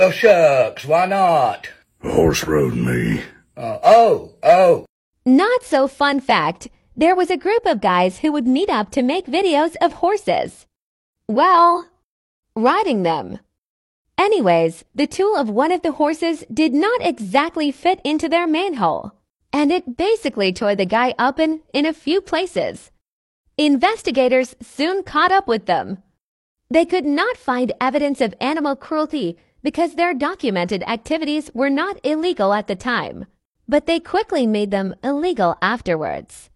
Oh, shucks, why not? Horse rode me. Oh. Not so fun fact, there was a group of guys who would meet up to make videos of horses. Well, riding them. Anyways, the tool of one of the horses did not exactly fit into their manhole, and it basically tore the guy open in a few places. Investigators soon caught up with them. They could not find evidence of animal cruelty because their documented activities were not illegal at the time, but they quickly made them illegal afterwards.